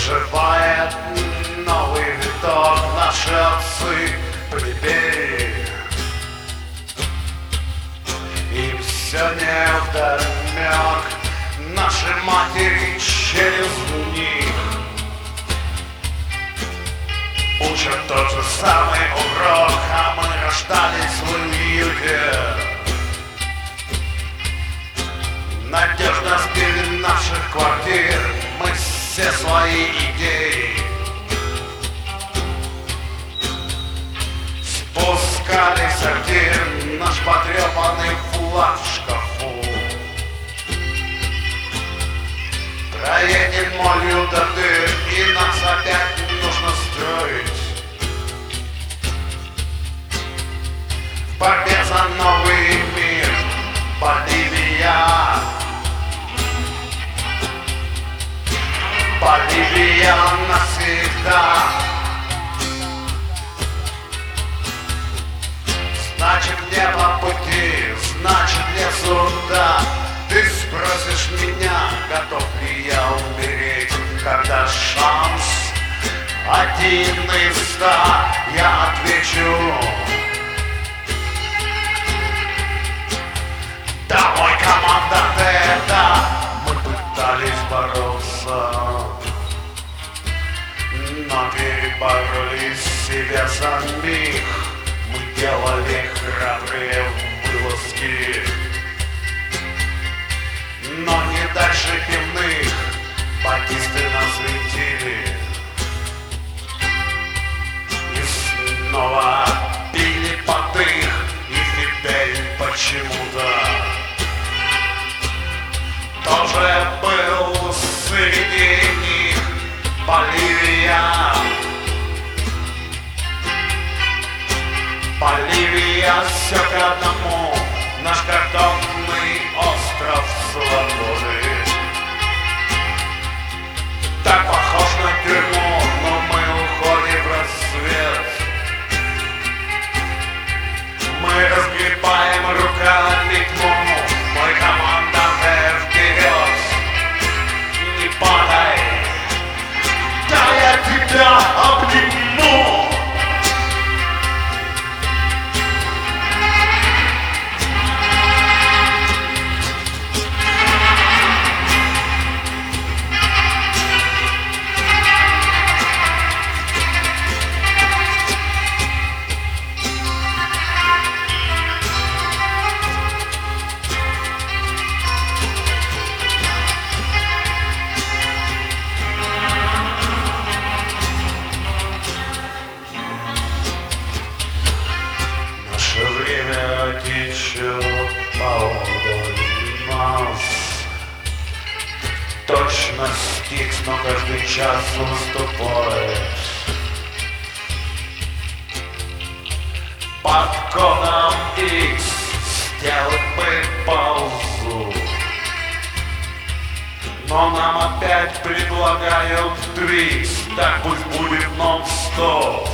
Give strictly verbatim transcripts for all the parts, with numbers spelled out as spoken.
Выживает новый виток, наши отцы плебеи. Им все невдомек, наши матери через них учат тот же самый урок, а мы рождались в уюте. Надежно сбили наших квартир мы все свои идеи. Спускали в сортир наш потрепанный флаг в шкафу. Проедем молью до дыр, и нас опять нужно строить. В борьбе за новый мир Боливия. Боливия навсегда. Значит, не по пути, значит, не суда. Ты спросишь меня, готов ли я умереть, когда шанс один из ста. Я отвечу: домой, команда Тета. Мы пытались бороться, но перебороли себя самих. Мы делали храбрые вылазки, но не дальше пивных. Батисты нас летели и снова били под их. И Фидель почему-то тоже был среди них. Боливия, Боливия, все к одному. Наш картонный остров свободы так похож на тюрьму, но мы уходим в рассвет. Мы разгребаем руками тьму. Мой командант, вперед, не падай, да я тебя обниму. Время течет поодаль нас. Точно стикс, но каждый час выступает. Под кодом X стрелы ползут, но нам опять предлагают Твикс. Так пусть будет нон-стоп.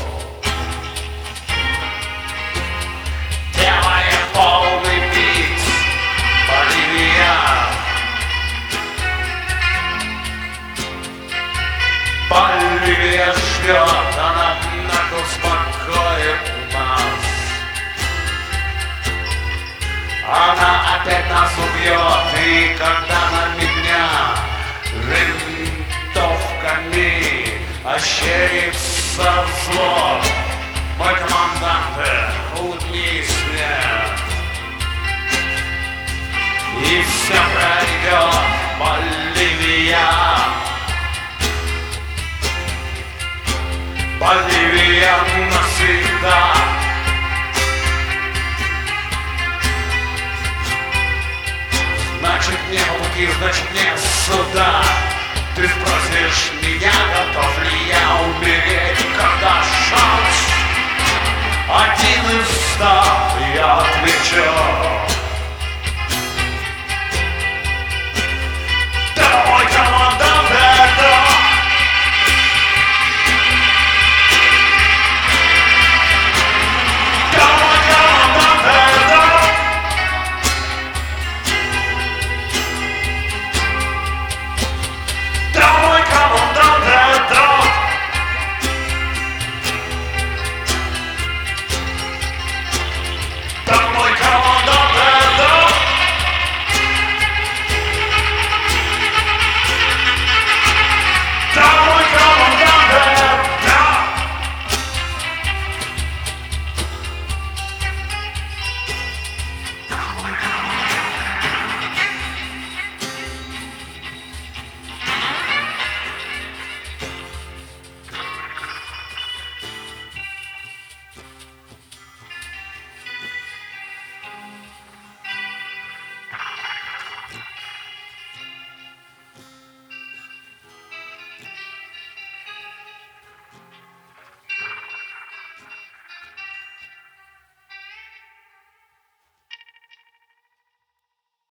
Полный бит, Боливия. Боливия ждет, она нахуй успокоит нас. Она опять нас убьет, и когда на меня винтовками ощерится зло, мой командант, улыбнись мне, и все пройдет. Боливия, Боливия навсегда. Значит, не пути, значит, нет суда. Ты спросишь меня, готов ли я умереть, когда шанс один из ста. Я отвечу: